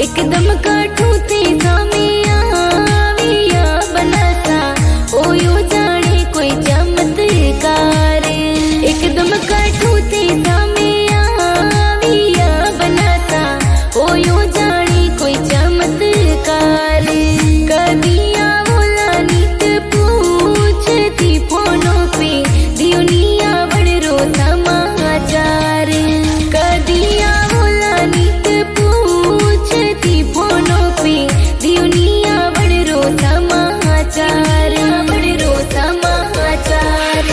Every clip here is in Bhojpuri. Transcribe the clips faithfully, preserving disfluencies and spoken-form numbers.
एकदम काठू ते सामिया विया बनाता ओ यो जाने कोई चमत्कार। एकदम काठू ते सामिया विया बनाता ओ यो जाने कोई चमत्कार। कदिया बोला नित पूछती फोनों पे दुनिया बड़रो समाचार। कदिया बोला नित पूछती फोनों पे दुनिया बड़रो समाचार, बड़रो समाचार।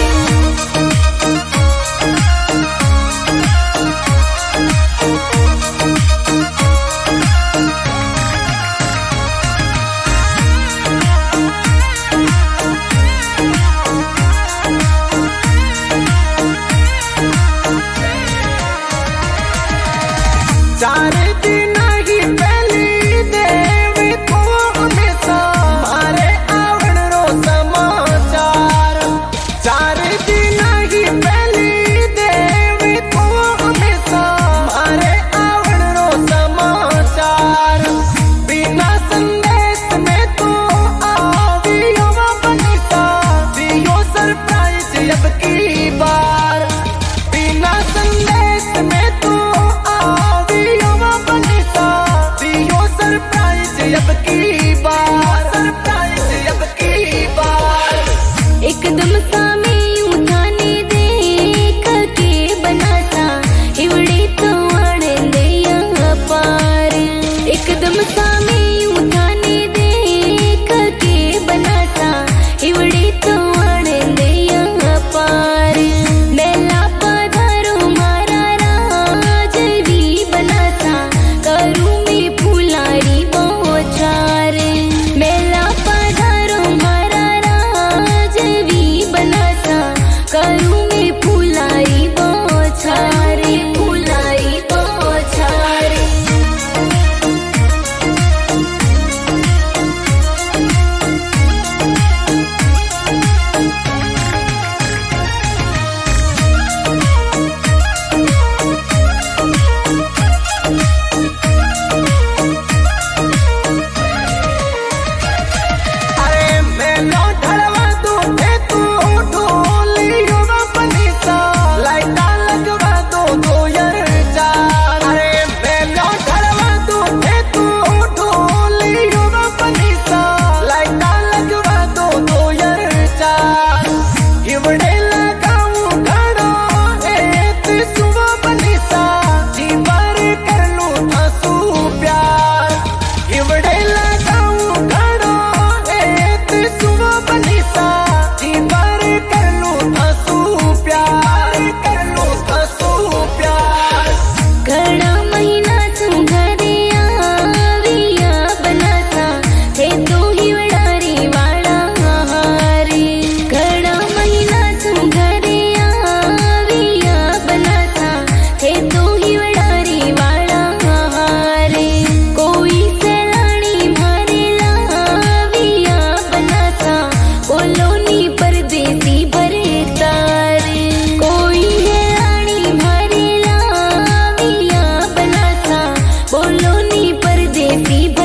चार दिन ही पहली देव को हमेशा मारे आवण रो समाचार। चार दिन ही पहली देव को हमेशा मारे आवण रो समाचार। बिना संदेश में तो आवियो बनिता दियो सरप्राइज अब की बार। बिना संदेश में तो अब की बार, सरप्राइज अब की बार। एकदम सामे उठाने देख के बनाता हिवड़े तो आनंद यहाँ पार। एकदम सामे उठाने देख के बनाता हिवड़े तो आनंद यहाँ पार। मेला पधारो मारा राज भी बनाता करूँ में फुलारी चार। मेला पधारो मारा राज भी बनाता करूँ में फुलाई बौछारे, फुलाई बौछारे। बोलो नी परदेसी।